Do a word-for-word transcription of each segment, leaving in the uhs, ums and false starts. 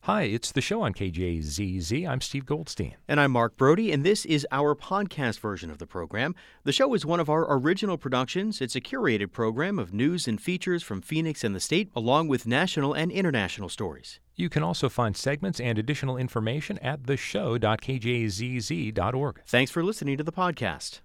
Hi, it's the show on K J Z Z. I'm Steve Goldstein. And I'm Mark Brody, and this is our podcast version of the program. The show is one of our original productions. It's a curated program of news and features from Phoenix and the state, along with national and international stories. You can also find segments and additional information at the show dot k j z z dot org. Thanks for listening to the podcast.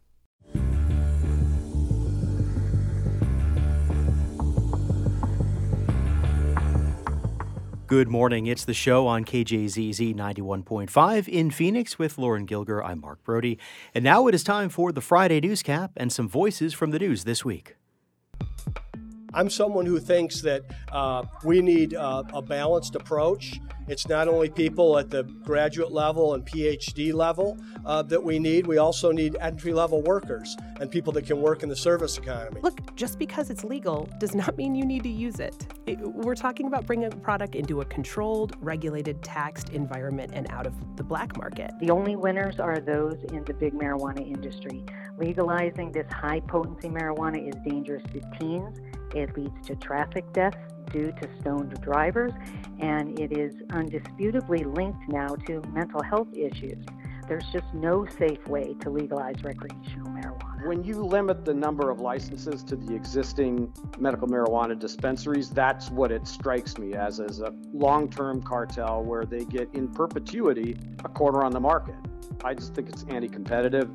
Good morning. It's the show on K J Z Z ninety-one point five in Phoenix with Lauren Gilger. I'm Mark Brody. And now it is time for the Friday Newscap and some voices from the news this week. I'm someone who thinks that uh, we need uh, a balanced approach. It's not only people at the graduate level and P H D level uh, that we need, we also need entry-level workers and people that can work in the service economy. Look, just because it's legal does not mean you need to use it. it we're talking about bringing a product into a controlled, regulated, taxed environment and out of the black market. The only winners are those in the big marijuana industry. Legalizing this high-potency marijuana is dangerous to teens. It leads to traffic deaths due to stoned drivers, and it is undisputably linked now to mental health issues. There's just no safe way to legalize recreational marijuana. When you limit the number of licenses to the existing medical marijuana dispensaries, that's what it strikes me as, as a long-term cartel where they get in perpetuity a corner on the market. I just think it's anti-competitive.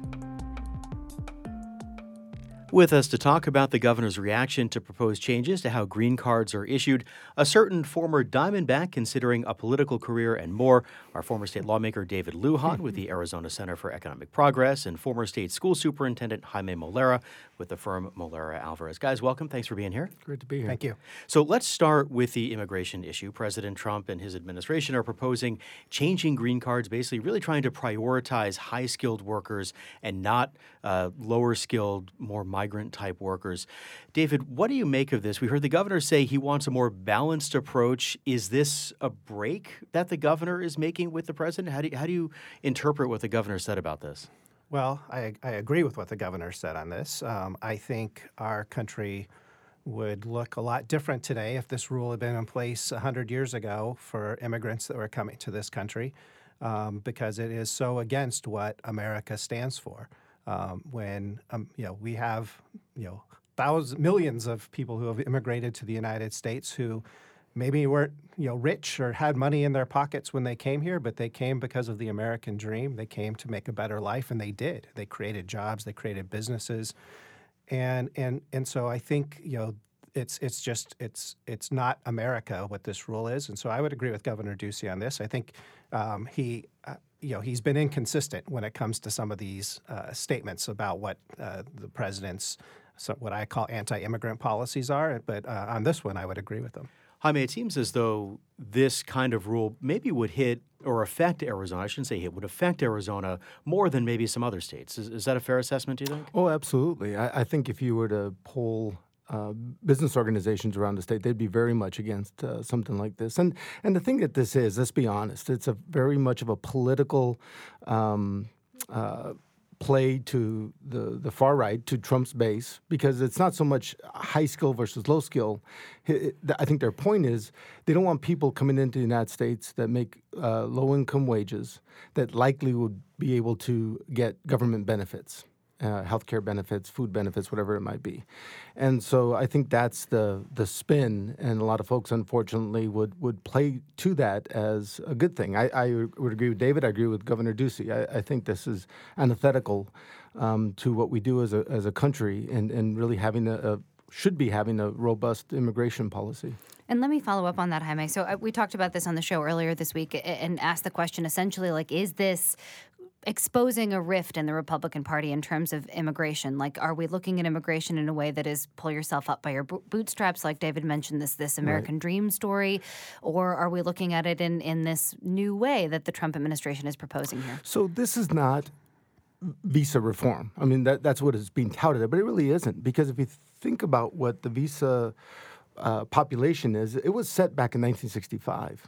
With us to talk about the governor's reaction to proposed changes to how green cards are issued, a certain former Diamondback considering a political career, and more, our former state lawmaker David Lujan with the Arizona Center for Economic Progress, and former state school superintendent Jaime Molera with the firm Molera Alvarez. Guys, welcome. Thanks for being here. Great to be here. Thank you. So let's start with the immigration issue. President Trump and his administration are proposing changing green cards, basically really trying to prioritize high-skilled workers and not uh, lower-skilled, more migrant-type workers. David, what do you make of this? We heard the governor say he wants a more balanced approach. Is this a break that the governor is making with the president? How do you, how do you interpret what the governor said about this? Well, I, I agree with what the governor said on this. Um, I think our country would look a lot different today if this rule had been in place one hundred years ago for immigrants that were coming to this country, um, because it is so against what America stands for. Um, when um, you know we have you know thousands, millions of people who have immigrated to the United States who maybe weren't you know rich or had money in their pockets when they came here, but they came because of the American dream. They came to make a better life, and they did. They created jobs, they created businesses, and and and so I think you know it's it's just it's it's not America what this rule is, and so I would agree with Governor Ducey on this. I think um, he. Uh, You know, he's been inconsistent when it comes to some of these uh, statements about what uh, the president's, so what I call anti-immigrant policies are. But uh, on this one, I would agree with them. Jaime, it seems as though this kind of rule maybe would hit or affect Arizona. I shouldn't say hit, would affect Arizona more than maybe some other states. Is, is that a fair assessment, do you think? Oh, absolutely. I, I think if you were to poll Uh, business organizations around the state, they'd be very much against uh, something like this. And and the thing that this is, let's be honest, it's a very much of a political um, uh, play to the, the far right, to Trump's base, because it's not so much high skill versus low skill. I think their point is they don't want people coming into the United States that make uh, low income wages that likely would be able to get government benefits. Uh, healthcare benefits, food benefits, whatever it might be. And so I think that's the the spin, and a lot of folks, unfortunately, would, would play to that as a good thing. I, I would agree with David. I agree with Governor Ducey. I, I think this is antithetical um, to what we do as a as a country, and, and really having a, a should be having a robust immigration policy. And let me follow up on that, Jaime. So uh, we talked about this on the show earlier this week and asked the question essentially, like, is this exposing a rift in the Republican Party in terms of immigration? Like, are we looking at immigration in a way that is pull yourself up by your bootstraps, like David mentioned, this this American right. dream story? Or are we looking at it in, in this new way that the Trump administration is proposing here? So this is not visa reform. I mean, that that's what is being touted, but it really isn't. Because if you think about what the visa uh, population is, it was set back in nineteen sixty-five.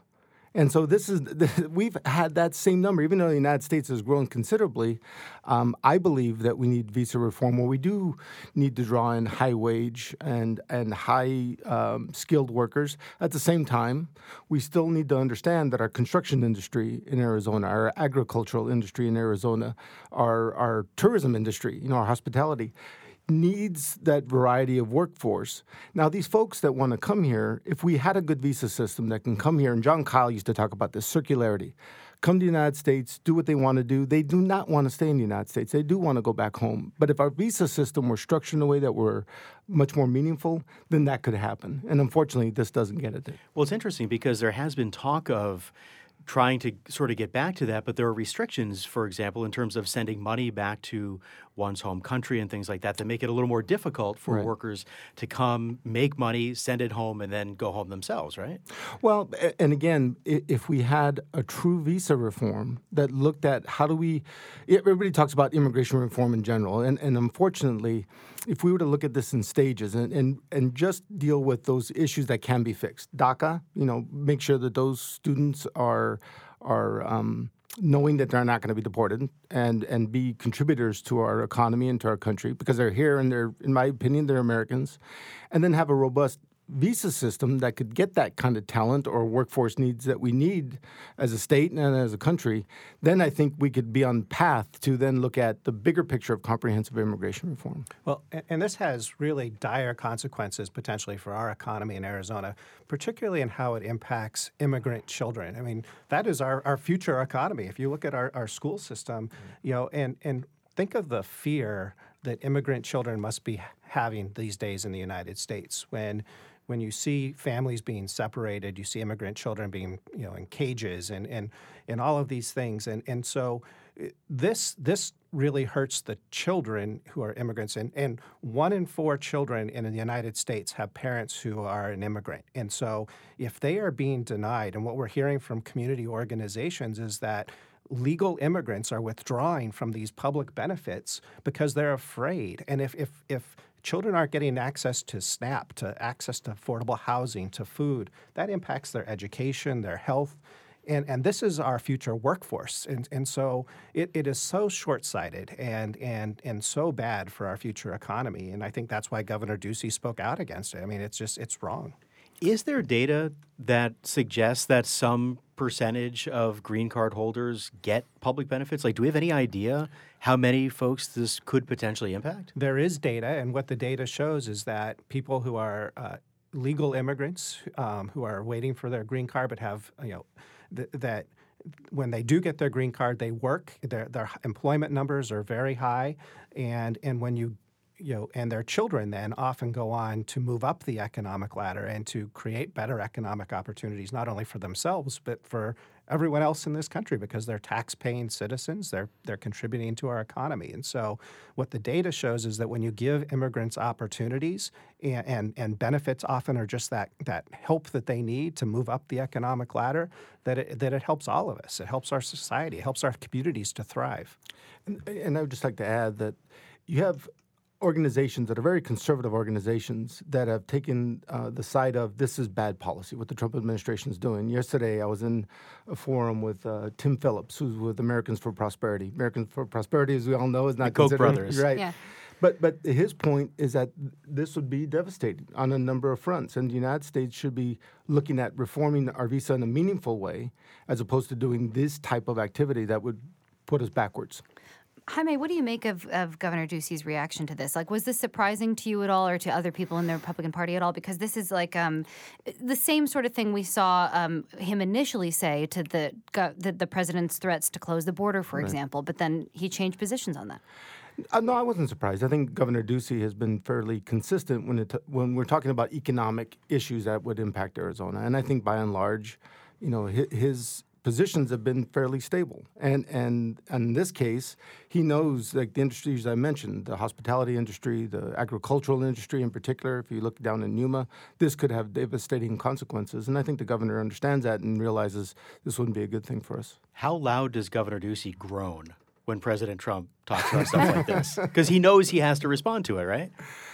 And so this is we've had that same number, even though the United States has grown considerably. Um, I believe that we need visa reform, where we do need to draw in high wage and and high um, skilled workers. At the same time, we still need to understand that our construction industry in Arizona, our agricultural industry in Arizona, our our tourism industry, you know, our hospitality, needs that variety of workforce. Now, these folks that want to come here, if we had a good visa system that can come here, and John Kyle used to talk about this circularity, come to the United States, do what they want to do. They do not want to stay in the United States. They do want to go back home. But if our visa system were structured in a way that were much more meaningful, then that could happen. And unfortunately, this doesn't get it. Well, it's interesting because there has been talk of trying to sort of get back to that, but there are restrictions, for example, in terms of sending money back to one's home country and things like that that make it a little more difficult for Right. workers to come, make money, send it home, and then go home themselves, right? Well, a- and again, i- if we had a true visa reform that looked at how do we, everybody talks about immigration reform in general, and, and unfortunately, if we were to look at this in stages and, and, and just deal with those issues that can be fixed, DACA, you know, make sure that those students are are um, knowing that they're not going to be deported and and be contributors to our economy and to our country because they're here and they're, in my opinion, they're Americans, and then have a robust visa system that could get that kind of talent or workforce needs that we need as a state and as a country, then I think we could be on path to then look at the bigger picture of comprehensive immigration reform. Well, and, and this has really dire consequences potentially for our economy in Arizona, particularly in how it impacts immigrant children. I mean, that is our, our future economy. If you look at our, our school system, you know, and, and think of the fear that immigrant children must be having these days in the United States when when you see families being separated, you see immigrant children being, you know, in cages and and, and all of these things. And and so this this really hurts the children who are immigrants. And, and one in four children in the United States have parents who are an immigrant. And so if they are being denied, and what we're hearing from community organizations is that legal immigrants are withdrawing from these public benefits because they're afraid. And if if if children aren't getting access to SNAP, to access to affordable housing, to food, that impacts their education, their health. And, and this is our future workforce. And, and so it, it is so short-sighted and, and, and so bad for our future economy. And I think that's why Governor Ducey spoke out against it. I mean, it's just, it's wrong. Is there data that suggests that some percentage of green card holders get public benefits? Like, do we have any idea how many folks this could potentially impact? There is data, and what the data shows is that people who are uh, legal immigrants um, who are waiting for their green card but have, you know, th- that when they do get their green card, they work. Their their employment numbers are very high, and and when you you know, and their children then often go on to move up the economic ladder and to create better economic opportunities, not only for themselves, but for everyone else in this country because they're tax-paying citizens, they're they're contributing to our economy. And so what the data shows is that when you give immigrants opportunities and, and, and benefits often are just that, that help that they need to move up the economic ladder, that it, that it helps all of us. It helps our society. It helps our communities to thrive. And, and I would just like to add that you have organizations that are very conservative organizations that have taken uh, the side of this is bad policy, what the Trump administration is doing. Yesterday, I was in a forum with uh, Tim Phillips, who's with Americans for Prosperity. Americans for Prosperity, as we all know, is not the Koch considered brothers, right. Yeah. But but his point is that this would be devastating on a number of fronts, and the United States should be looking at reforming our visa in a meaningful way, as opposed to doing this type of activity that would put us backwards. Jaime, what do you make of, of Governor Ducey's reaction to this? Like, was this surprising to you at all or to other people in the Republican Party at all? Because this is like um, the same sort of thing we saw um, him initially say to the, the the president's threats to close the border, for Right. example, but then he changed positions on that. Uh, no, I wasn't surprised. I think Governor Ducey has been fairly consistent when it when we're talking about economic issues that would impact Arizona. And I think by and large, you know, his, his positions have been fairly stable. And, and and in this case, he knows, like the industries I mentioned, the hospitality industry, the agricultural industry in particular, if you look down in Yuma, this could have devastating consequences. And I think the governor understands that and realizes this wouldn't be a good thing for us. How loud does Governor Ducey groan when President Trump talks about stuff like this? Because he knows he has to respond to it, right?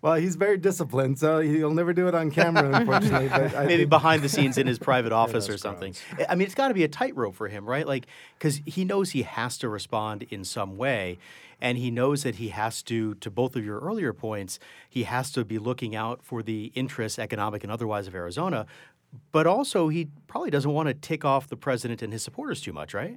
Well, he's very disciplined, so he'll never do it on camera, unfortunately. But I Maybe think behind the scenes in his private office or those something. I mean, it's got to be a tightrope for him, right? Like, because he knows he has to respond in some way, and he knows that he has to, to both of your earlier points, he has to be looking out for the interests, economic and otherwise, of Arizona. But also, he probably doesn't want to tick off the president and his supporters too much, right?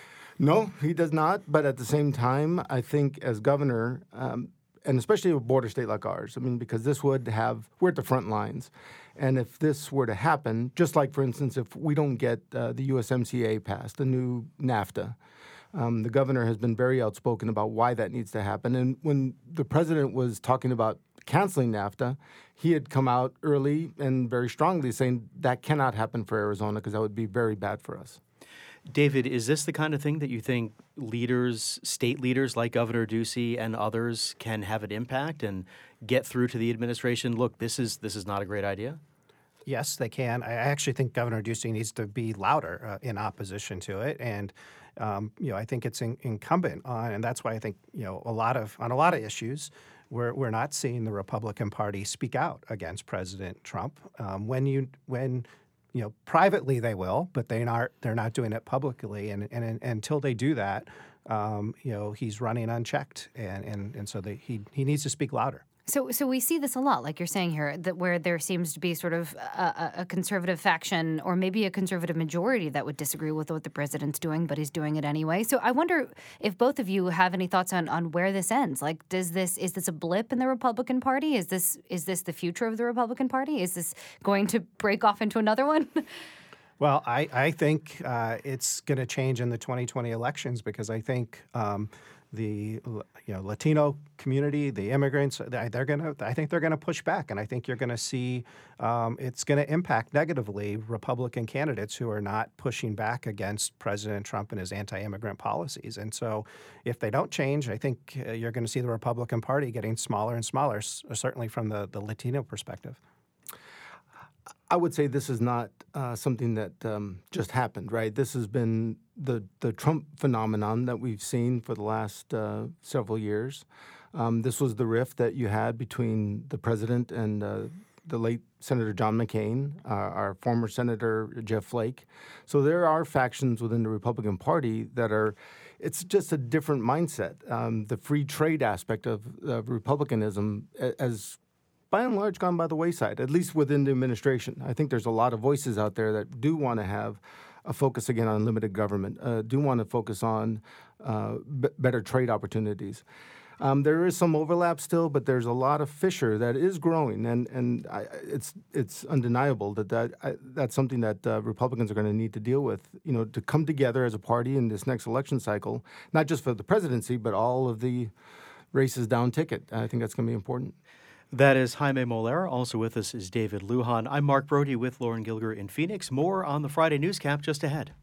No, he does not. But at the same time, I think as governor, um, and especially a border state like ours, I mean, because this would have, we're at the front lines. And if this were to happen, just like, for instance, if we don't get uh, the U S M C A passed, the new NAFTA, um, the governor has been very outspoken about why that needs to happen. And when the president was talking about canceling NAFTA, he had come out early and very strongly saying that cannot happen for Arizona because that would be very bad for us. David, is this the kind of thing that you think leaders, state leaders like Governor Ducey and others can have an impact and get through to the administration? Look, this is this is not a great idea. Yes, they can. I actually think Governor Ducey needs to be louder uh, in opposition to it, and um, you know, I think it's in, incumbent on, and that's why I think you know a lot of on a lot of issues. We're, we're not seeing the Republican Party speak out against President Trump. Um, when you when you know privately they will, but they aren't. They're not doing it publicly, and and, and until they do that, um, you know he's running unchecked, and and and so they, he he needs to speak louder. So, so we see this a lot, like you're saying here, that where there seems to be sort of a, a conservative faction or maybe a conservative majority that would disagree with what the president's doing, but he's doing it anyway. So, I wonder if both of you have any thoughts on, on where this ends. Like, does this is this a blip in the Republican Party? Is this is this the future of the Republican Party? Is this going to break off into another one? Well, I I think uh, it's going to change in the twenty twenty elections because I think. Um, The you know Latino community, the immigrants, they're gonna. I think they're gonna push back, and I think you're gonna see um, it's gonna impact negatively Republican candidates who are not pushing back against President Trump and his anti-immigrant policies. And so, if they don't change, I think uh, you're going to see the Republican Party getting smaller and smaller, certainly from the, the Latino perspective. I would say this is not uh, something that um, just happened, right? This has been the the Trump phenomenon that we've seen for the last uh, several years. Um, this was the rift that you had between the president and uh, the late Senator John McCain, uh, our former Senator Jeff Flake. So there are factions within the Republican Party that are, it's just a different mindset. Um, the free trade aspect of, of republicanism as by and large, gone by the wayside, at least within the administration. I think there's a lot of voices out there that do want to have a focus again on limited government, uh, do want to focus on uh, b- better trade opportunities. Um, there is some overlap still, but there's a lot of fissure that is growing, and and I, it's it's undeniable that, that I, that's something that uh, Republicans are going to need to deal with. You know, to come together as a party in this next election cycle, not just for the presidency, but all of the races down ticket. I think that's going to be important. That is Jaime Molera. Also with us is David Lujan. I'm Mark Brody with Lauren Gilger in Phoenix. More on the Friday Newscap just ahead.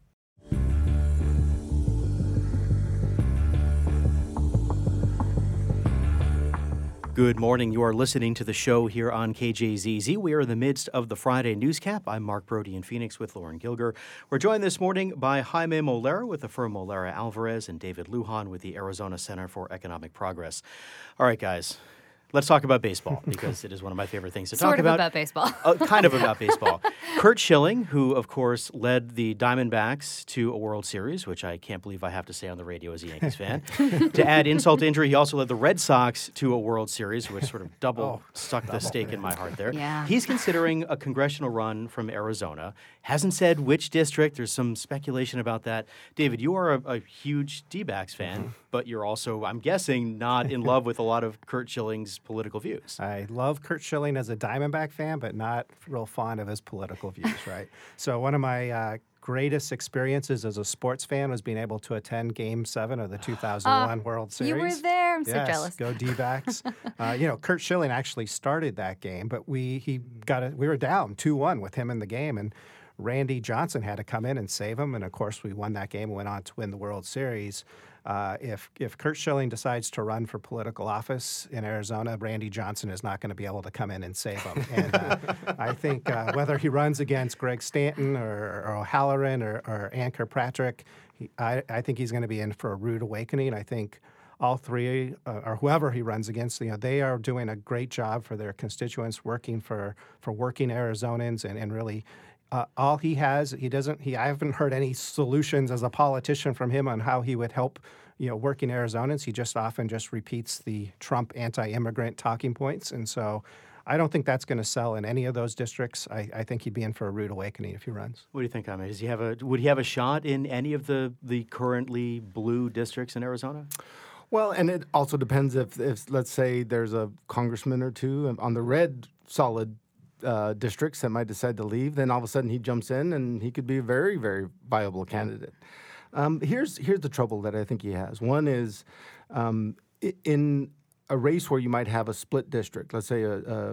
Good morning. You are listening to the show here on K J Z Z. We are in the midst of the Friday Newscap. I'm Mark Brody in Phoenix with Lauren Gilger. We're joined this morning by Jaime Molera with the firm Molera Alvarez and David Lujan with the Arizona Center for Economic Progress. All right, guys. Let's talk about baseball because it is one of my favorite things to sort talk of about. about baseball. uh, kind of about baseball. Curt Schilling, who, of course, led the Diamondbacks to a World Series, which I can't believe I have to say on the radio as a Yankees fan. To add insult to injury, he also led the Red Sox to a World Series, which sort of double oh, stuck double. the stake in my heart there. Yeah. He's considering a congressional run from Arizona. Hasn't said which district. There's some speculation about that. David, you are a, a huge D-backs fan, mm-hmm. but you're also, I'm guessing, not in love with a lot of Curt Schilling's political views. I love Curt Schilling as a Diamondback fan, but not real fond of his political views, right? So one of my uh, greatest experiences as a sports fan was being able to attend Game seven of the two thousand one uh, World Series. You were there. I'm yes, so jealous. Go D-backs. uh, you know, Curt Schilling actually started that game, but we he got a, we were down two one with him in the game, and Randy Johnson had to come in and save him, and of course we won that game and went on to win the World Series. Uh, if if Curt Schilling decides to run for political office in Arizona, Randy Johnson is not going to be able to come in and save him. And uh, I think uh, whether he runs against Greg Stanton or, or O'Halloran or, or Ann Kirkpatrick, he, I, I think he's going to be in for a rude awakening. I think all three, uh, or whoever he runs against, you know, they are doing a great job for their constituents, working for, for working Arizonans, and, and really uh, all he has, he doesn't, he, I haven't heard any solutions as a politician from him on how he would help, you know, working Arizonans. He just often just repeats the Trump anti-immigrant talking points. And so I don't think that's going to sell in any of those districts. I, I think he'd be in for a rude awakening if he runs. What do you think, Ahmed? Does he have a, would he have a shot in any of the, the currently blue districts in Arizona? Well, and it also depends if, if, let's say, there's a congressman or two on the red solid uh, districts that might decide to leave, then all of a sudden he jumps in and he could be a very, very viable candidate. Um, here's here's the trouble that I think he has. One is um, in a race where you might have a split district, let's say a, a,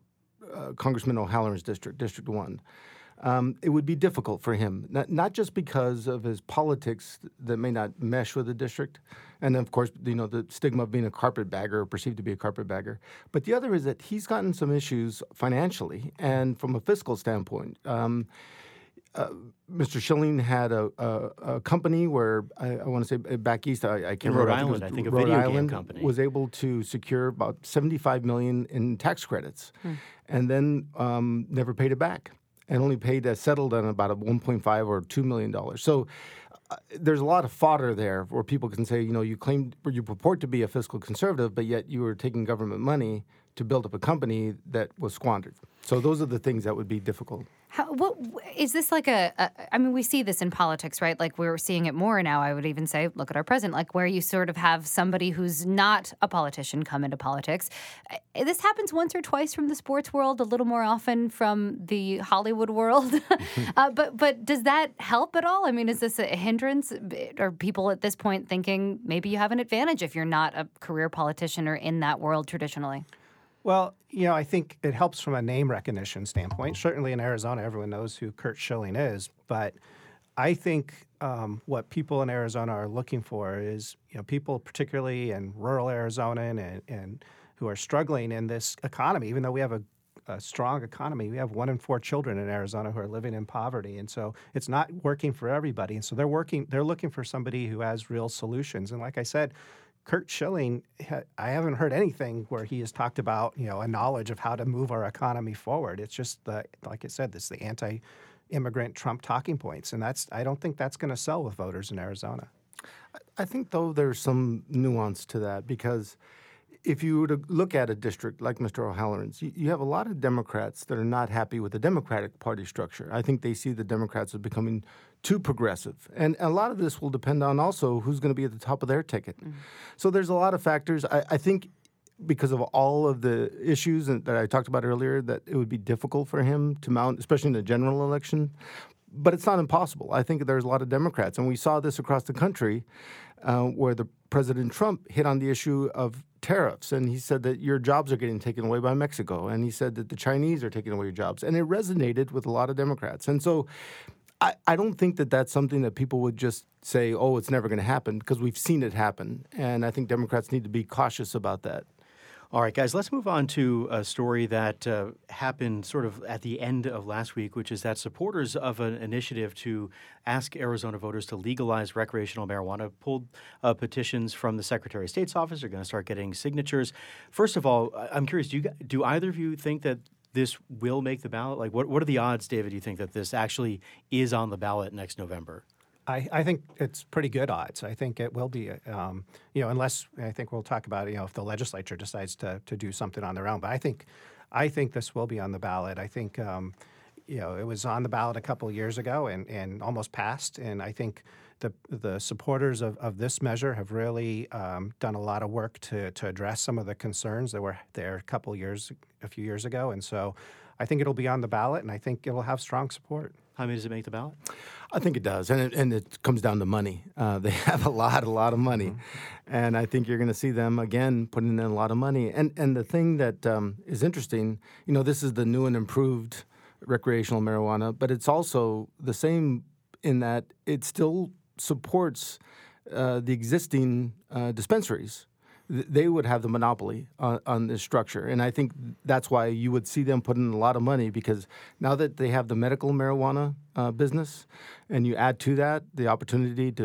a Congressman O'Halloran's district, District One. Um, it would be difficult for him, not, not just because of his politics that may not mesh with the district, and of course, you know, the stigma of being a carpetbagger or perceived to be a carpetbagger. But the other is that he's gotten some issues financially and from a fiscal standpoint. Um, Uh, Mister Schilling had a, a, a company where I, I want to say back east, I, I can't in remember. Rhode Island, I think, a Rhode video Island game company was able to secure about seventy-five million dollars in tax credits, hmm. and then um, never paid it back, and only paid uh, settled on about a one point five or two million dollars. So uh, there's a lot of fodder there where people can say, you know, you claim or you purport to be a fiscal conservative, but yet you were taking government money to build up a company that was squandered. So those are the things that would be difficult. How, what is this like a, a? I mean, we see this in politics, right? Like we're seeing it more now. I would even say, look at our president, like where you sort of have somebody who's not a politician come into politics. This happens once or twice from the sports world, a little more often from the Hollywood world. uh, but but does that help at all? I mean, is this a hindrance? Are people at this point thinking maybe you have an advantage if you're not a career politician or in that world traditionally? Well, you know, I think it helps from a name recognition standpoint. Certainly in Arizona, everyone knows who Curt Schilling is. But I think um, what people in Arizona are looking for is, you know, people particularly in rural Arizona and, and who are struggling in this economy. Even though we have a, a strong economy, we have one in four children in Arizona who are living in poverty. And so it's not working for everybody. And so they're working, they're looking for somebody who has real solutions. And like I said, Curt Schilling, I haven't heard anything where he has talked about, you know, a knowledge of how to move our economy forward. It's just the, like I said, this the anti-immigrant Trump talking points, and that's I don't think that's going to sell with voters in Arizona. I think, though, there's some nuance to that because if you were to look at a district like Mister O'Halloran's, you, you have a lot of Democrats that are not happy with the Democratic Party structure. I think they see the Democrats as becoming too progressive. And a lot of this will depend on also who's going to be at the top of their ticket. Mm-hmm. So there's a lot of factors. I, I think because of all of the issues that I talked about earlier, that it would be difficult for him to mount, especially in the general election. But it's not impossible. I think there's a lot of Democrats. And we saw this across the country uh, where the President Trump hit on the issue of tariffs. And he said that your jobs are getting taken away by Mexico. And he said that the Chinese are taking away your jobs. And it resonated with a lot of Democrats. And so I, I don't think that that's something that people would just say, oh, it's never going to happen, because we've seen it happen. And I think Democrats need to be cautious about that. All right, guys, let's move on to a story that uh, happened sort of at the end of last week, which is that supporters of an initiative to ask Arizona voters to legalize recreational marijuana pulled uh, petitions from the Secretary of State's office. They're going to start getting signatures. First of all, I'm curious, do you, do either of you think that this will make the ballot? Like, what, what are the odds, David, do you think that this actually is on the ballot next November? I, I think it's pretty good odds. I think it will be, um, you know, unless I think we'll talk about, you know, if the legislature decides to to do something on their own. But I think, I think this will be on the ballot. I think, um, you know, it was on the ballot a couple of years ago and, and almost passed. And I think the the supporters of, of this measure have really um, done a lot of work to to address some of the concerns that were there a couple of years, a few years ago. And so I think it'll be on the ballot, and I think it will have strong support. How many does it make the ballot? I think it does, and it, and it comes down to money. Uh, they have a lot, a lot of money, mm-hmm. and I think you're going to see them again putting in a lot of money. And and the thing that um, is interesting, you know, this is the new and improved recreational marijuana, but it's also the same in that it still supports uh, the existing uh, dispensaries. They would have the monopoly on, on this structure. And I think that's why you would see them put in a lot of money, because now that they have the medical marijuana uh, business, and you add to that the opportunity to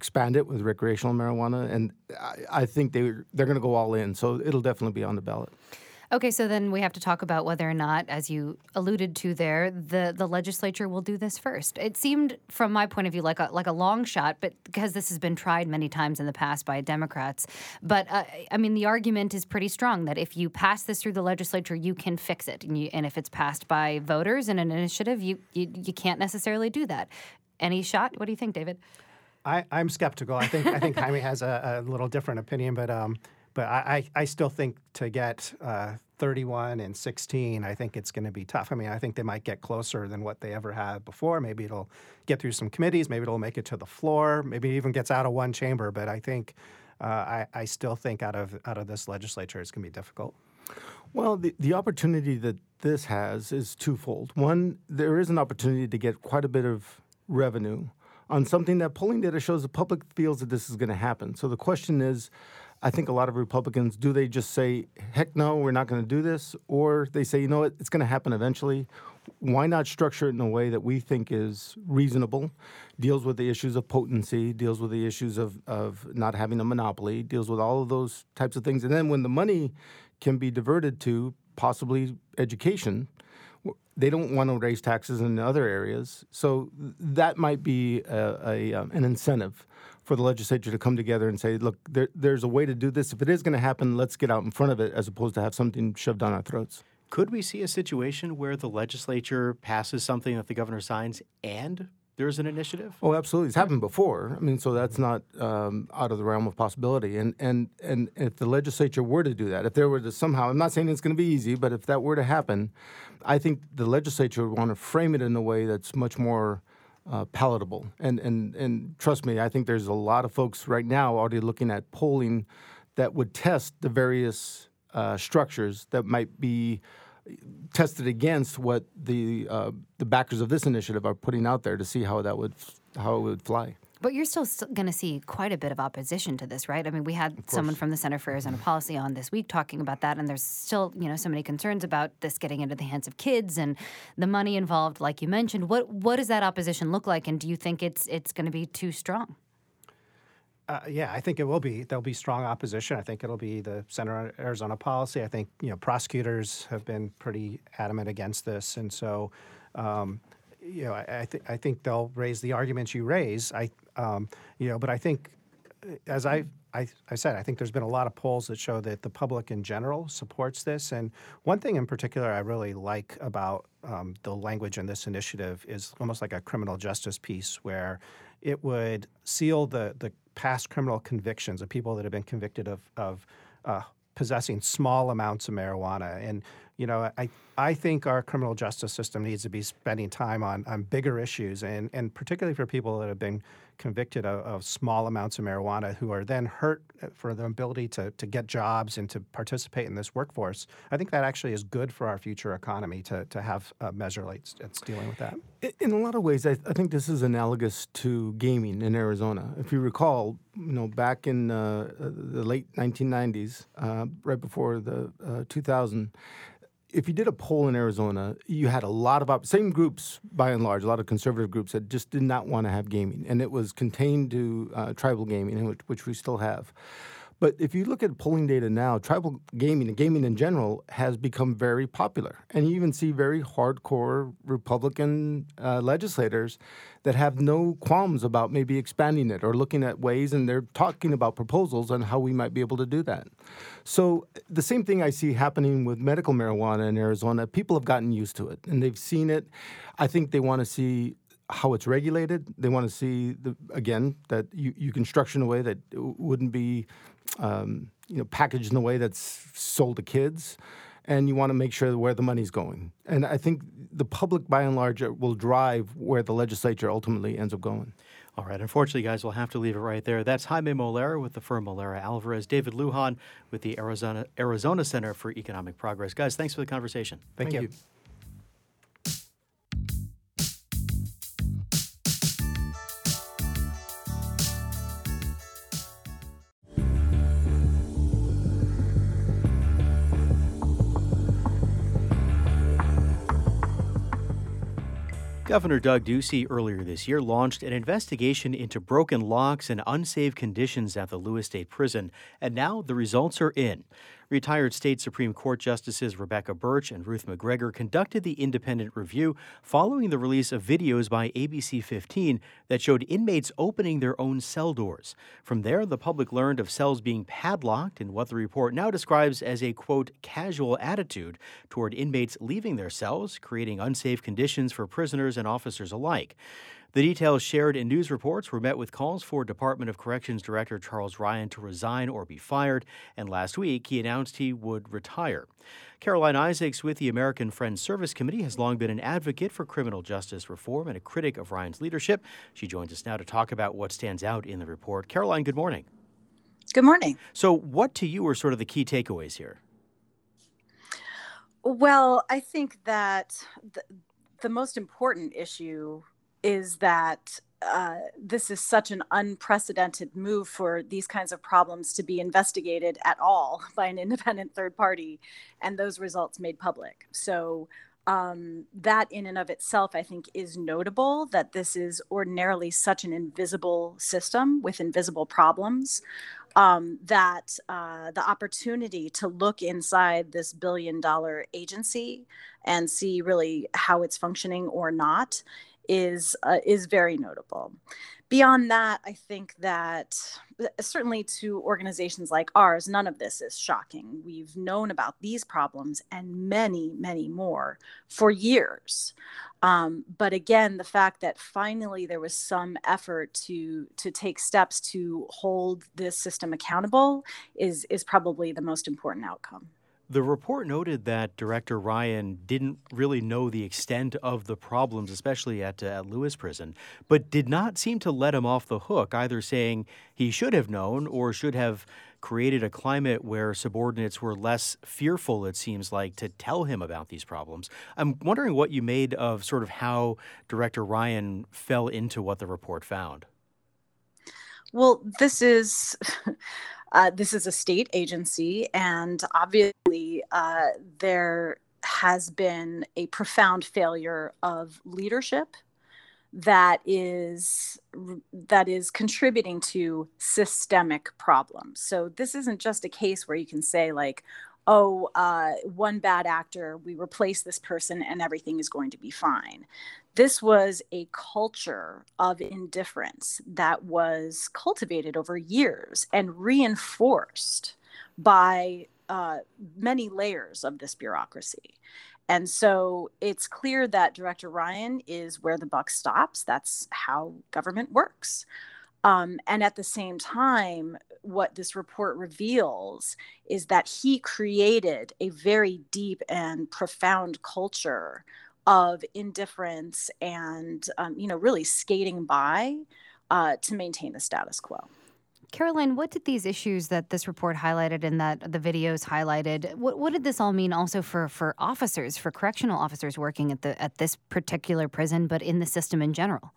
expand it with recreational marijuana, and I, I think they they're going to go all in. So it'll definitely be on the ballot. Okay, so then we have to talk about whether or not, as you alluded to there, the, the legislature will do this first. It seemed, from my point of view, like a like a long shot, but because this has been tried many times in the past by Democrats. But, uh, I mean, the argument is pretty strong that if you pass this through the legislature, you can fix it. And, you, and if it's passed by voters in an initiative, you, you, you can't necessarily do that. Any shot? What do you think, David? I, I'm skeptical. I think I think Jaime has a, a little different opinion, but um, but I, I still think to get uh, thirty-one and sixteen, I think it's going to be tough. I mean, I think they might get closer than what they ever had before. Maybe it'll get through some committees. Maybe it'll make it to the floor. Maybe it even gets out of one chamber. But I think uh, I, I still think out of out of this legislature, it's going to be difficult. Well, the, the opportunity that this has is twofold. One, there is an opportunity to get quite a bit of revenue on something that polling data shows the public feels that this is going to happen. So the question is, I think a lot of Republicans, do they just say, heck no, we're not going to do this? Or they say, you know what, it's going to happen eventually. Why not structure it in a way that we think is reasonable, deals with the issues of potency, deals with the issues of, of not having a monopoly, deals with all of those types of things. And then when the money can be diverted to possibly education, they don't want to raise taxes in other areas. So that might be a, a, um, an incentive for the legislature to come together and say, look, there, there's a way to do this. If it is going to happen, let's get out in front of it as opposed to have something shoved down our throats. Could we see a situation where the legislature passes something that the governor signs and there's an initiative? Oh, absolutely. It's happened before. I mean, so that's not um, out of the realm of possibility. And, and, and if the legislature were to do that, if there were to somehow, I'm not saying it's going to be easy, but if that were to happen, I think the legislature would want to frame it in a way that's much more uh, palatable. And, and, and trust me, I think there's a lot of folks right now already looking at polling that would test the various uh, structures that might be tested against what the uh, the backers of this initiative are putting out there to see how that would how it would fly. But you're still going to see quite a bit of opposition to this, right? I mean, we had someone from the Center for Arizona Policy on this week talking about that, and there's still, you know, so many concerns about this getting into the hands of kids and the money involved, like you mentioned. What what does that opposition look like, and do you think it's it's going to be too strong? Uh, yeah, I think it will be. There'll be strong opposition. I think it'll be the Center on Arizona Policy. I think, you know, prosecutors have been pretty adamant against this, and so, um, you know, I, I think I think they'll raise the arguments you raise. I, um, you know, but I think, as I, I I said, I think there's been a lot of polls that show that the public in general supports this. And one thing in particular I really like about um, the language in this initiative is almost like a criminal justice piece, where it would seal the the past criminal convictions of people that have been convicted of, of uh, possessing small amounts of marijuana. And, you know, I, I think our criminal justice system needs to be spending time on, on bigger issues, and, and particularly for people that have been convicted of, of small amounts of marijuana who are then hurt for their ability to, to get jobs and to participate in this workforce. I think that actually is good for our future economy to, to have a measure like that's dealing with that. In a lot of ways, I, I think this is analogous to gaming in Arizona. If you recall, you know, back in uh, the late nineteen nineties, uh, right before the uh, two thousand, if you did a poll in Arizona, you had a lot of op- same groups by and large, a lot of conservative groups that just did not want to have gaming, and it was contained to uh, tribal gaming, which, which we still have. But if you look at polling data now, tribal gaming and gaming in general has become very popular. And you even see very hardcore Republican uh, legislators that have no qualms about maybe expanding it or looking at ways, and they're talking about proposals on how we might be able to do that. So the same thing I see happening with medical marijuana in Arizona. People have gotten used to it, and they've seen it. I think they want to see how it's regulated. They want to see, the, again, that you, you can structure in a way that it wouldn't be um, you know, packaged in a way that's sold to kids. And you want to make sure where the money's going. And I think the public, by and large, will drive where the legislature ultimately ends up going. All right. Unfortunately, guys, we'll have to leave it right there. That's Jaime Molera with the firm Molera Alvarez, David Lujan with the Arizona Arizona Center for Economic Progress. Guys, thanks for the conversation. Thank, Thank you. you. Governor Doug Ducey earlier this year launched an investigation into broken locks and unsafe conditions at the Lewis State Prison, and now the results are in. Retired state Supreme Court Justices Rebecca Birch and Ruth McGregor conducted the independent review following the release of videos by A B C fifteen that showed inmates opening their own cell doors. From there, the public learned of cells being padlocked in what the report now describes as a, quote, casual attitude toward inmates leaving their cells, creating unsafe conditions for prisoners and officers alike. The details shared in news reports were met with calls for Department of Corrections Director Charles Ryan to resign or be fired, and last week he announced he would retire. Caroline Isaacs with the American Friends Service Committee has long been an advocate for criminal justice reform and a critic of Ryan's leadership. She joins us now to talk about what stands out in the report. Caroline, good morning. Good morning. So what to you are sort of the key takeaways here? Well, I think that the, the most important issue is that uh, this is such an unprecedented move for these kinds of problems to be investigated at all by an independent third party, and those results made public. So um, that in and of itself, I think, is notable, that this is ordinarily such an invisible system with invisible problems, um, that uh, the opportunity to look inside this billion dollar agency and see really how it's functioning or not is uh, is very notable. Beyond that, I think that certainly to organizations like ours, none of this is shocking. We've known about these problems and many, many more for years. Um, but again, the fact that finally there was some effort to to take steps to hold this system accountable is is probably the most important outcome. The report noted that Director Ryan didn't really know the extent of the problems, especially at, uh, at Lewis Prison, but did not seem to let him off the hook, either saying he should have known or should have created a climate where subordinates were less fearful, it seems like, to tell him about these problems. I'm wondering what you made of sort of how Director Ryan fell into what the report found. Well, this is... Uh, this is a state agency, and obviously uh, there has been a profound failure of leadership that is that is contributing to systemic problems. So this isn't just a case where you can say, like, oh, uh, one bad actor, we replace this person and everything is going to be fine. This was a culture of indifference that was cultivated over years and reinforced by uh, many layers of this bureaucracy. And so it's clear that Director Ryan is where the buck stops. That's how government works. Um, and at the same time, what this report reveals is that he created a very deep and profound culture of indifference and, um, you know, really skating by uh, to maintain the status quo. Caroline, what did these issues that this report highlighted and that the videos highlighted, what, what did this all mean also for, for officers, for correctional officers working at the at this particular prison, but in the system in general?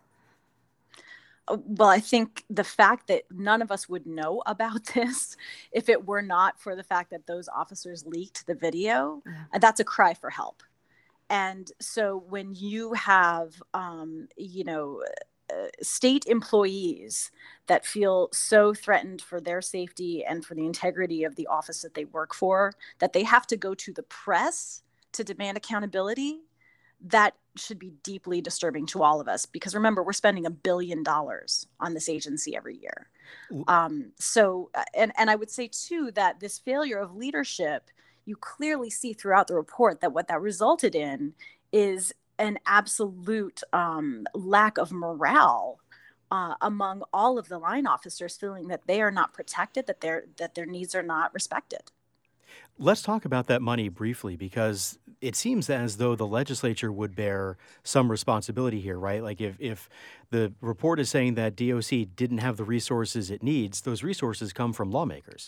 Well, I think the fact that none of us would know about this if it were not for the fact that those officers leaked the video, yeah. That's a cry for help. And so when you have, um, you know, uh, state employees that feel so threatened for their safety and for the integrity of the office that they work for, that they have to go to the press to demand accountability, that should be deeply disturbing to all of us. Because remember, we're spending a billion dollars on this agency every year. Um, so, and, and I would say, too, that this failure of leadership, you clearly see throughout the report that what that resulted in is an absolute um, lack of morale uh, among all of the line officers, feeling that they are not protected, that their that their needs are not respected. Let's talk about that money briefly, because it seems as though the legislature would bear some responsibility here, right? Like if, if the report is saying that D O C didn't have the resources it needs, those resources come from lawmakers.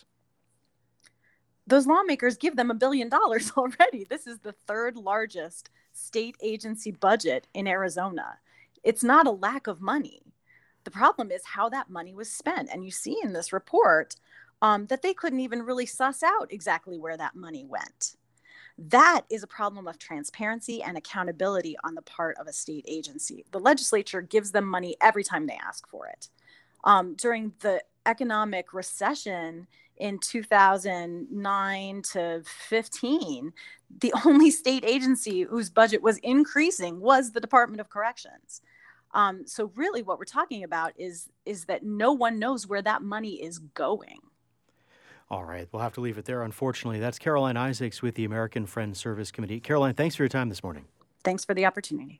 Those lawmakers give them a billion dollars already. This is the third largest state agency budget in Arizona. It's not a lack of money. The problem is how that money was spent. And you see in this report um, that they couldn't even really suss out exactly where that money went. That is a problem of transparency and accountability on the part of a state agency. The legislature gives them money every time they ask for it. Um, during the economic recession in two thousand nine to fifteen, the only state agency whose budget was increasing was the Department of Corrections. Um, so really what we're talking about is, is that no one knows where that money is going. All right, we'll have to leave it there, unfortunately. That's Caroline Isaacs with the American Friends Service Committee. Caroline, thanks for your time this morning. Thanks for the opportunity.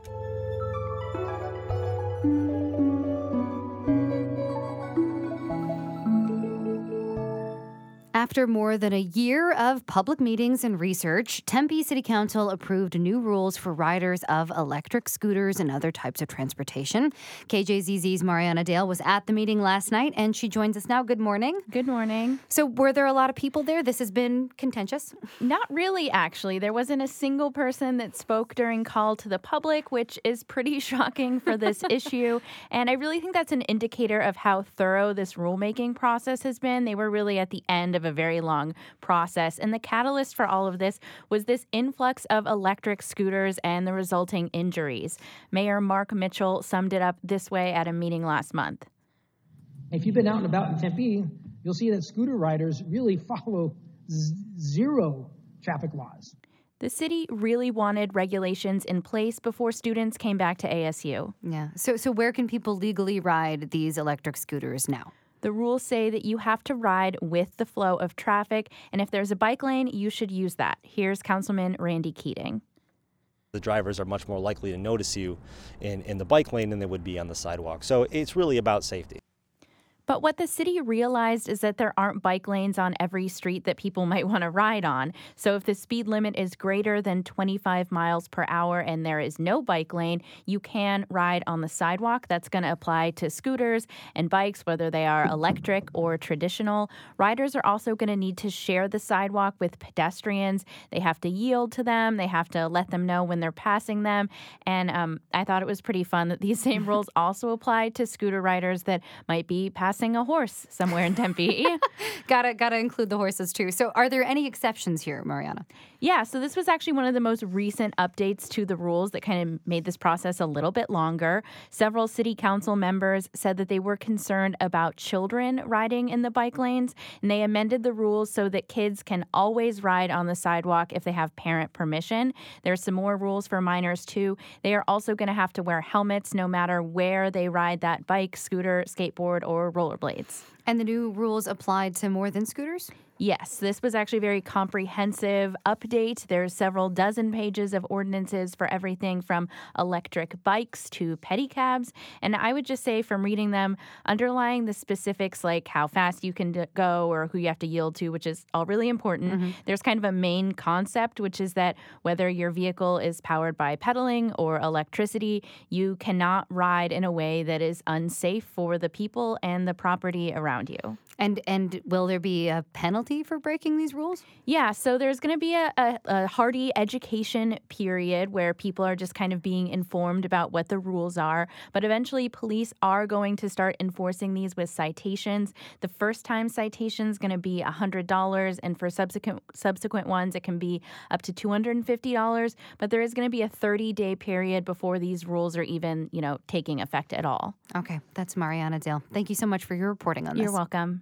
After more than a year of public meetings and research, Tempe City Council approved new rules for riders of electric scooters and other types of transportation. K J Z Z's Mariana Dale was at the meeting last night, and she joins us now. Good morning. Good morning. So were there a lot of people there? This has been contentious? Not really, actually. There wasn't a single person that spoke during call to the public, which is pretty shocking for this issue. And I really think that's an indicator of how thorough this rulemaking process has been. They were really at the end of a very long process. And the catalyst for all of this was this influx of electric scooters and the resulting injuries. Mayor Mark Mitchell summed it up this way at a meeting last month. If you've been out and about in Tempe, you'll see that scooter riders really follow z- zero traffic laws. The city really wanted regulations in place before students came back to A S U. Yeah. So, so where can people legally ride these electric scooters now? The rules say that you have to ride with the flow of traffic, and if there's a bike lane, you should use that. Here's Councilman Randy Keating. The drivers are much more likely to notice you in, in the bike lane than they would be on the sidewalk. So it's really about safety. But what the city realized is that there aren't bike lanes on every street that people might want to ride on. So if the speed limit is greater than twenty-five miles per hour and there is no bike lane, you can ride on the sidewalk. That's going to apply to scooters and bikes, whether they are electric or traditional. Riders are also going to need to share the sidewalk with pedestrians. They have to yield to them. They have to let them know when they're passing them. And um, I thought it was pretty fun that these same rules also apply to scooter riders that might be passing a horse somewhere in Tempe. gotta gotta include the horses too. So are there any exceptions here, Mariana? Yeah, so this was actually one of the most recent updates to the rules that kind of made this process a little bit longer. Several city council members said that they were concerned about children riding in the bike lanes, and they amended the rules so that kids can always ride on the sidewalk if they have parent permission. There's some more rules for minors too. They are also going to have to wear helmets no matter where they ride that bike, scooter, skateboard, or rollerblades. And the new rules applied to more than scooters? Yes, this was actually a very comprehensive update. There's several dozen pages of ordinances for everything from electric bikes to pedicabs. And I would just say from reading them, underlying the specifics like how fast you can go or who you have to yield to, which is all really important, mm-hmm. there's kind of a main concept, which is that whether your vehicle is powered by pedaling or electricity, you cannot ride in a way that is unsafe for the people and the property around you. And and will there be a penalty for breaking these rules? Yeah, so there's going to be a, a, a hearty education period where people are just kind of being informed about what the rules are. But eventually, police are going to start enforcing these with citations. The first time citation is going to be one hundred dollars, and for subsequent subsequent ones, it can be up to two hundred fifty dollars. But there is going to be a thirty-day period before these rules are even, you know, taking effect at all. Okay, that's Mariana Dale. Thank you so much for your reporting on this. You're welcome.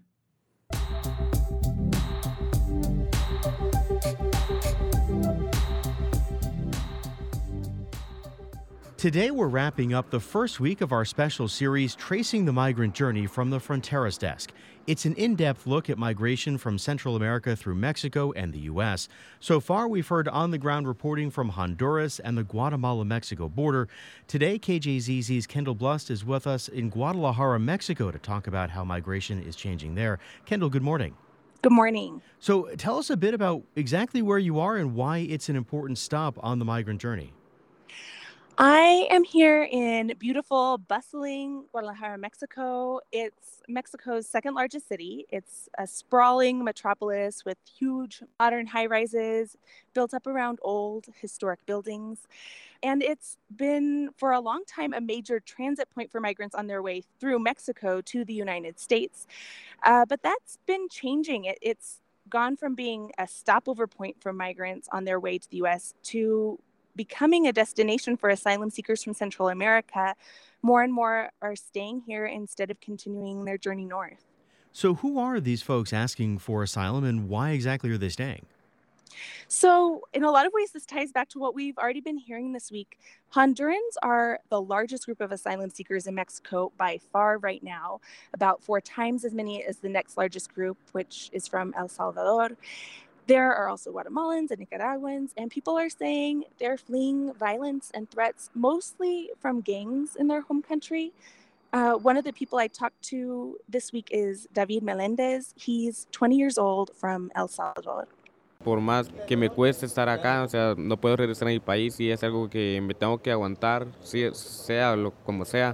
Today, we're wrapping up the first week of our special series, Tracing the Migrant Journey from the Fronteras Desk. It's an in-depth look at migration from Central America through Mexico and the U S. So far, we've heard on-the-ground reporting from Honduras and the Guatemala-Mexico border. Today, K J Z Z's Kendall Blust is with us in Guadalajara, Mexico, to talk about how migration is changing there. Kendall, good morning. Good morning. So tell us a bit about exactly where you are and why it's an important stop on the migrant journey. I am here in beautiful, bustling Guadalajara, Mexico. It's Mexico's second largest city. It's a sprawling metropolis with huge modern high-rises built up around old historic buildings. And it's been, for a long time, a major transit point for migrants on their way through Mexico to the United States. Uh, but that's been changing. It, it's gone from being a stopover point for migrants on their way to the U S to becoming a destination for asylum seekers from Central America. More and more are staying here instead of continuing their journey north. So who are these folks asking for asylum, and why exactly are they staying? So in a lot of ways, this ties back to what we've already been hearing this week. Hondurans are the largest group of asylum seekers in Mexico by far right now, about four times as many as the next largest group, which is from El Salvador. There are also Guatemalans and Nicaraguans, and people are saying they're fleeing violence and threats, mostly from gangs in their home country. Uh, one of the people I talked to this week is David Melendez. He's twenty years old from El Salvador. Por más que me cueste estar acá, o sea, no puedo regresar a mi país y es algo que me tengo que aguantar, sea lo como sea,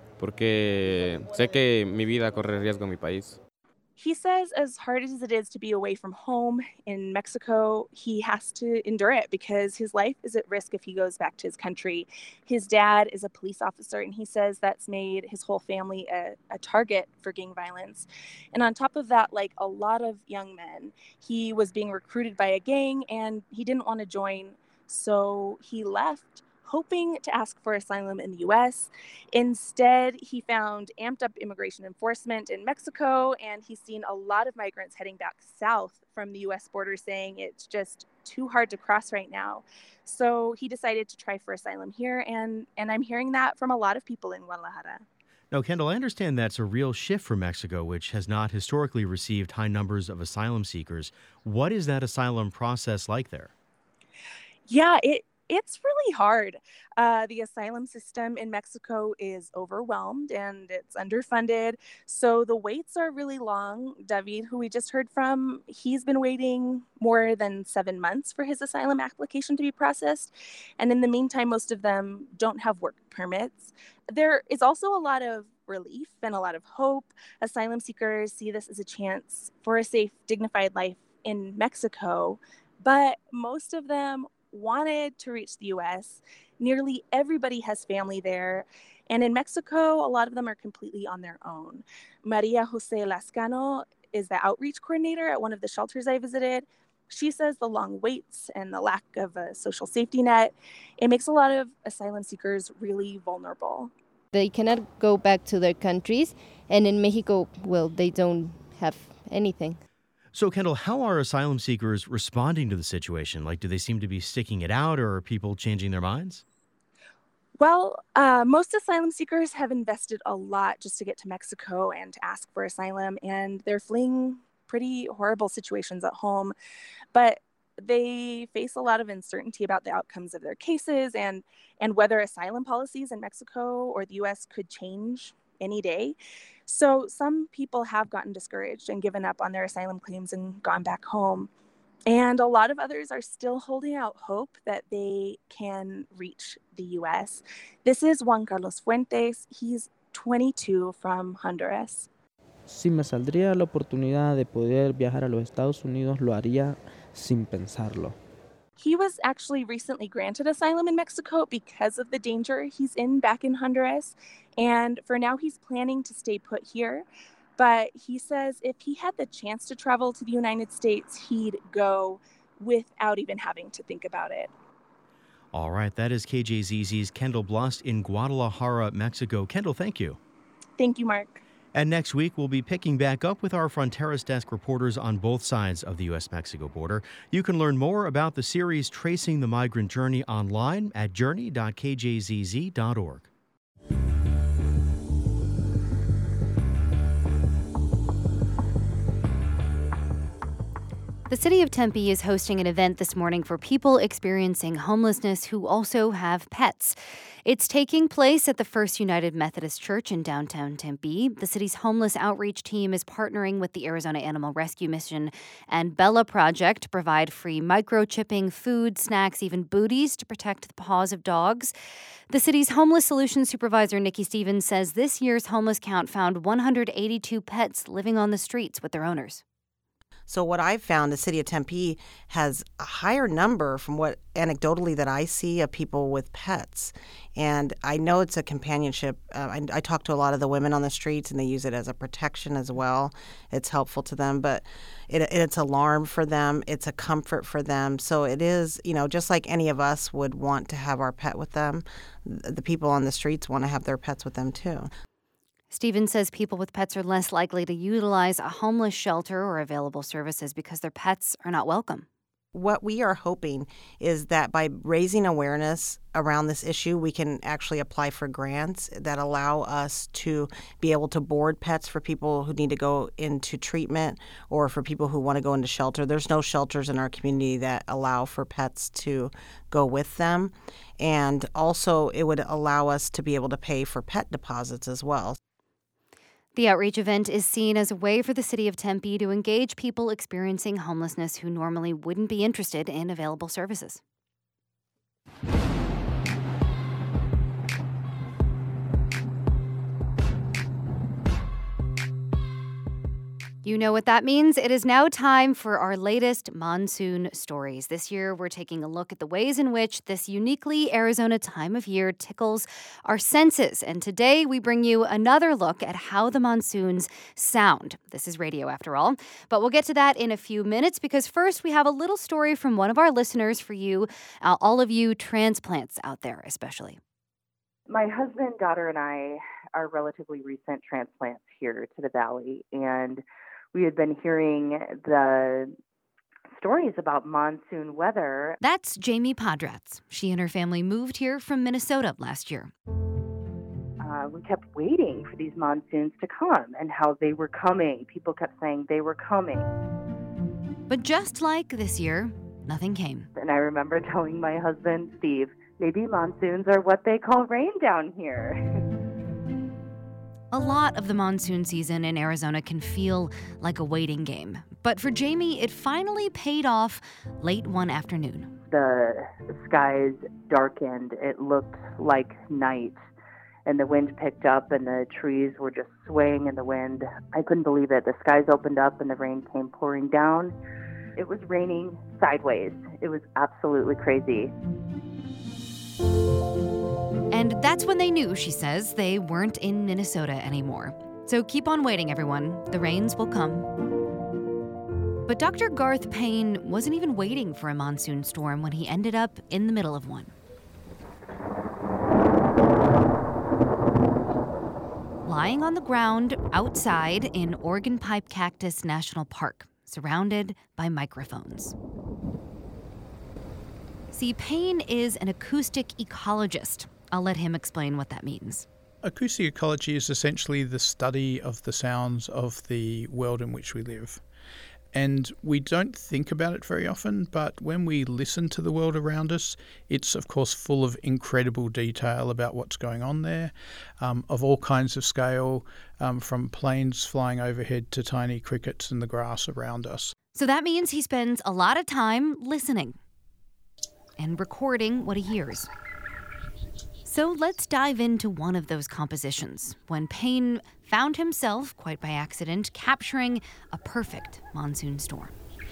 porque sé que mi vida corre riesgo en mi país. He says as hard as it is to be away from home in Mexico, he has to endure it because his life is at risk if he goes back to his country. His dad is a police officer, and he says that's made his whole family a, a target for gang violence. And on top of that, like a lot of young men, he was being recruited by a gang and he didn't want to join. So he left, hoping to ask for asylum in the U S. Instead, he found amped up immigration enforcement in Mexico, and he's seen a lot of migrants heading back south from the U S border saying it's just too hard to cross right now. So he decided to try for asylum here, and, and I'm hearing that from a lot of people in Guadalajara. Now, Kendall, I understand that's a real shift for Mexico, which has not historically received high numbers of asylum seekers. What is that asylum process like there? Yeah, it It's really hard. Uh, the asylum system in Mexico is overwhelmed and it's underfunded. So the waits are really long. David, who we just heard from, he's been waiting more than seven months for his asylum application to be processed. And in the meantime, most of them don't have work permits. There is also a lot of relief and a lot of hope. Asylum seekers see this as a chance for a safe, dignified life in Mexico. But most of them wanted to reach the U S. Nearly everybody has family there. And in Mexico, a lot of them are completely on their own. Maria Jose Lascano is the outreach coordinator at one of the shelters I visited. She says the long waits and the lack of a social safety net, it makes a lot of asylum seekers really vulnerable. They cannot go back to their countries. And in Mexico, well, they don't have anything. So, Kendall, how are asylum seekers responding to the situation? Like, do they seem to be sticking it out, or are people changing their minds? Well, uh, most asylum seekers have invested a lot just to get to Mexico and to ask for asylum, and they're fleeing pretty horrible situations at home. But they face a lot of uncertainty about the outcomes of their cases and, and whether asylum policies in Mexico or the U S could change any day. So some people have gotten discouraged and given up on their asylum claims and gone back home. And a lot of others are still holding out hope that they can reach the U S. This is Juan Carlos Fuentes. He's twenty-two from Honduras. Si me saldría la oportunidad de poder viajar a los Estados Unidos, lo haría sin pensarlo. He was actually recently granted asylum in Mexico because of the danger he's in back in Honduras. And for now, he's planning to stay put here. But he says if he had the chance to travel to the United States, he'd go without even having to think about it. All right, that is K J Z Z's Kendall Blust in Guadalajara, Mexico. Kendall, thank you. Thank you, Mark. And next week, we'll be picking back up with our Fronteras Desk reporters on both sides of the U S Mexico border. You can learn more about the series Tracing the Migrant Journey online at journey dot k j z z dot org. The city of Tempe is hosting an event this morning for people experiencing homelessness who also have pets. It's taking place at the First United Methodist Church in downtown Tempe. The city's homeless outreach team is partnering with the Arizona Animal Rescue Mission and Bella Project to provide free microchipping, food, snacks, even booties to protect the paws of dogs. The city's homeless solutions supervisor, Nikki Stevens, says this year's homeless count found one hundred eighty-two pets living on the streets with their owners. So what I've found, the city of Tempe has a higher number from what anecdotally that I see of people with pets. And I know it's a companionship. Uh, I, I talk to a lot of the women on the streets, and they use it as a protection as well. It's helpful to them, but it, it's alarm for them. It's a comfort for them. So it is, you know, just like any of us would want to have our pet with them, the people on the streets want to have their pets with them too. Stephen says people with pets are less likely to utilize a homeless shelter or available services because their pets are not welcome. What we are hoping is that by raising awareness around this issue, we can actually apply for grants that allow us to be able to board pets for people who need to go into treatment or for people who want to go into shelter. There's no shelters in our community that allow for pets to go with them. And also, it would allow us to be able to pay for pet deposits as well. The outreach event is seen as a way for the city of Tempe to engage people experiencing homelessness who normally wouldn't be interested in available services. You know what that means. It is now time for our latest monsoon stories. This year, we're taking a look at the ways in which this uniquely Arizona time of year tickles our senses. And today, we bring you another look at how the monsoons sound. This is radio, after all. But we'll get to that in a few minutes, because first, we have a little story from one of our listeners for you, uh, all of you transplants out there, especially. My husband, daughter, and I are relatively recent transplants here to the Valley, and we had been hearing the stories about monsoon weather. That's Jamie Podratz. She and her family moved here from Minnesota last year. Uh, we kept waiting for these monsoons to come and how they were coming. People kept saying they were coming. But just like this year, nothing came. And I remember telling my husband, Steve, maybe monsoons are what they call rain down here. A lot of the monsoon season in Arizona can feel like a waiting game. But for Jamie, it finally paid off late one afternoon. The skies darkened. It looked like night. And the wind picked up and the trees were just swaying in the wind. I couldn't believe it. The skies opened up and the rain came pouring down. It was raining sideways. It was absolutely crazy. And that's when they knew, she says, they weren't in Minnesota anymore. So keep on waiting, everyone. The rains will come. But Doctor Garth Payne wasn't even waiting for a monsoon storm when he ended up in the middle of one. Lying on the ground outside in Oregon Pipe Cactus National Park, surrounded by microphones. See, Payne is an acoustic ecologist. I'll let him explain what that means. Acoustic ecology is essentially the study of the sounds of the world in which we live. And we don't think about it very often, but when we listen to the world around us, it's of course full of incredible detail about what's going on there, um, of all kinds of scale, um, from planes flying overhead to tiny crickets in the grass around us. So that means he spends a lot of time listening and recording what he hears. So let's dive into one of those compositions, when Payne found himself, quite by accident, capturing a perfect monsoon storm.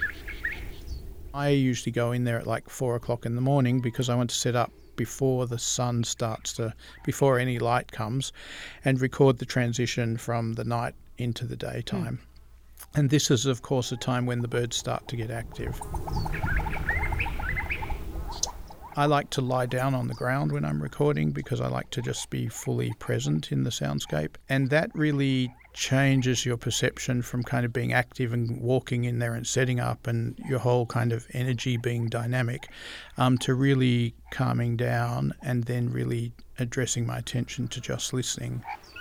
I usually go in there at like four o'clock in the morning because I want to set up before the sun starts to, before any light comes, and record the transition from the night into the daytime. Mm. And this is, of course, a time when the birds start to get active. I like to lie down on the ground when I'm recording because I like to just be fully present in the soundscape. And that really changes your perception from kind of being active and walking in there and setting up and your whole kind of energy being dynamic um, to really calming down and then really addressing my attention to just listening.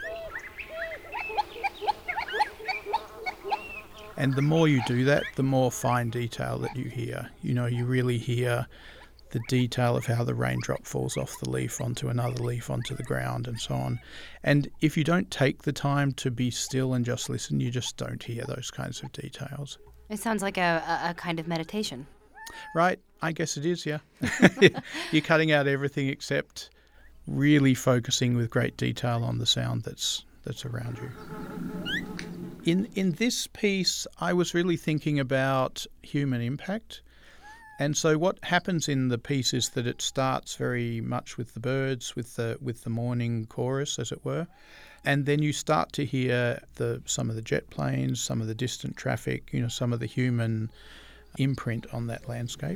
And the more you do that, the more fine detail that you hear. You know, you really hear the detail of how the raindrop falls off the leaf onto another leaf onto the ground and so on. And if you don't take the time to be still and just listen, you just don't hear those kinds of details. It sounds like a, a, a kind of meditation. Right. I guess it is, yeah. You're cutting out everything except really focusing with great detail on the sound that's that's around you. In in this piece, I was really thinking about human impact. And so what happens in the piece is that it starts very much with the birds, with the with the morning chorus, as it were. And then you start to hear the some of the jet planes, some of the distant traffic, you know, some of the human imprint on that landscape.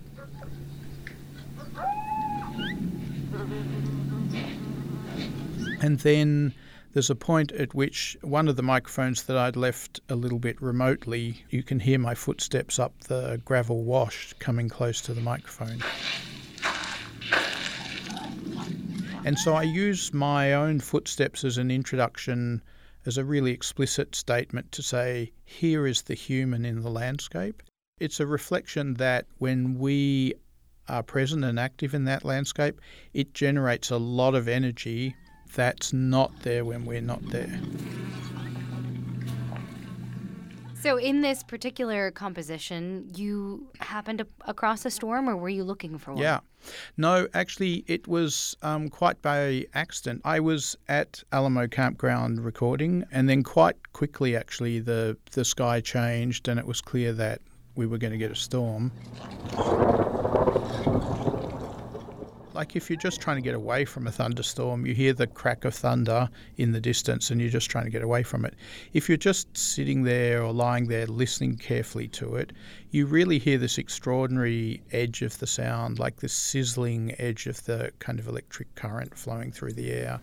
And then there's a point at which one of the microphones that I'd left a little bit remotely, you can hear my footsteps up the gravel wash coming close to the microphone. And so I use my own footsteps as an introduction, as a really explicit statement to say, here is the human in the landscape. It's a reflection that when we are present and active in that landscape, it generates a lot of energy that's not there when we're not there. So in this particular composition, you happened across a storm, or were you looking for one? Yeah. No, actually, it was um, quite by accident. I was at Alamo Campground recording, and then quite quickly, actually, the, the sky changed, and it was clear that we were going to get a storm. Like if you're just trying to get away from a thunderstorm, you hear the crack of thunder in the distance and you're just trying to get away from it. If you're just sitting there or lying there listening carefully to it, you really hear this extraordinary edge of the sound, like this sizzling edge of the kind of electric current flowing through the air.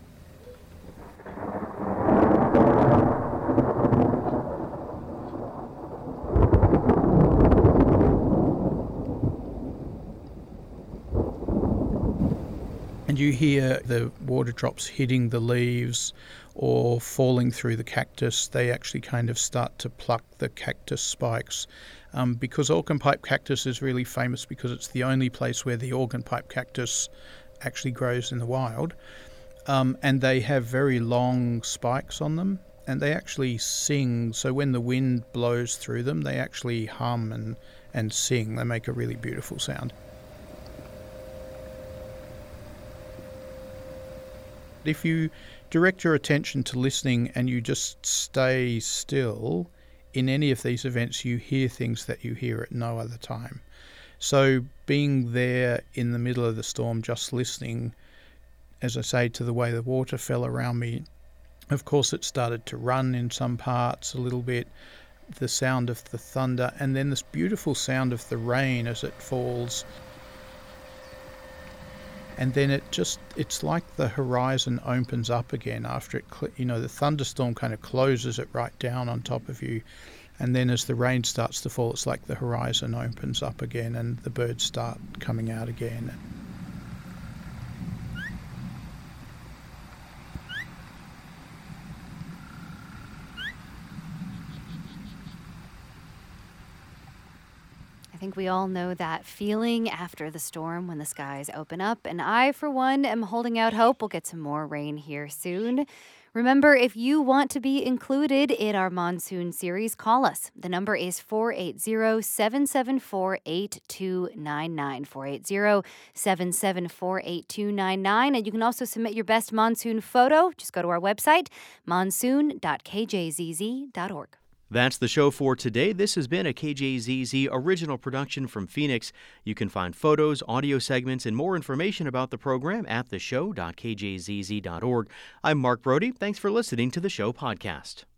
And you hear the water drops hitting the leaves or falling through the cactus. They actually kind of start to pluck the cactus spikes. Um, because organ pipe cactus is really famous because it's the only place where the organ pipe cactus actually grows in the wild. Um, and they have very long spikes on them, and they actually sing. So when the wind blows through them, they actually hum and, and sing. They make a really beautiful sound. If you direct your attention to listening and you just stay still, in any of these events you hear things that you hear at no other time. So being there in the middle of the storm, just listening, as I say, to the way the water fell around me, of course it started to run in some parts a little bit, the sound of the thunder, and then this beautiful sound of the rain as it falls. And then it just, it's like the horizon opens up again after it, you know, the thunderstorm kind of closes it right down on top of you. And then as the rain starts to fall, it's like the horizon opens up again and the birds start coming out again. I think we all know that feeling after the storm when the skies open up, and I, for one, am holding out hope we'll get some more rain here soon. Remember, if you want to be included in our monsoon series, call us. The number is four eight zero, seven seven four, eight two nine nine, four eight zero, seven seven four, eight two nine nine, and you can also submit your best monsoon photo. Just go to our website, monsoon dot k j z z dot org. That's the show for today. This has been a K J Z Z original production from Phoenix. You can find photos, audio segments, and more information about the program at the show dot k j z z dot org. I'm Mark Brody. Thanks for listening to the show podcast.